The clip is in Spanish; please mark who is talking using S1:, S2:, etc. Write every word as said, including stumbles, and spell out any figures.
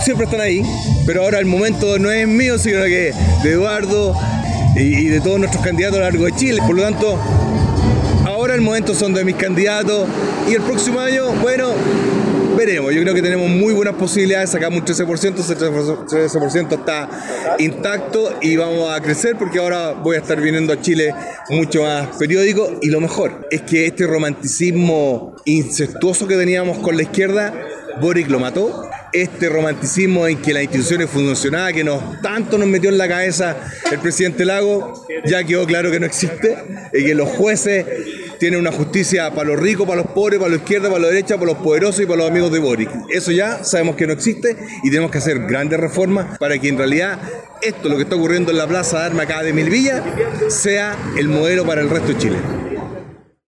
S1: siempre están ahí, pero ahora el momento no es mío, sino que de Eduardo y, y de todos nuestros candidatos a lo largo de Chile. Por lo tanto, ahora el momento son de mis candidatos y el próximo año, bueno, veremos. Yo creo que tenemos muy buenas posibilidades, sacamos un trece por ciento, ese trece por ciento está intacto y vamos a crecer porque ahora voy a estar viniendo a Chile mucho más periódico y lo mejor es que este romanticismo incestuoso que teníamos con la izquierda, Boric lo mató. Este romanticismo en que las instituciones funcionaban, que nos, tanto nos metió en la cabeza el presidente Lago, ya quedó claro que no existe, y que los jueces tienen una justicia para los ricos, para los pobres, para la izquierda, para la derecha, para los poderosos y para los amigos de Boric. Eso ya sabemos que no existe y tenemos que hacer grandes reformas para que en realidad esto, lo que está ocurriendo en la Plaza de Armas acá de Melipilla, sea el modelo para el resto de Chile.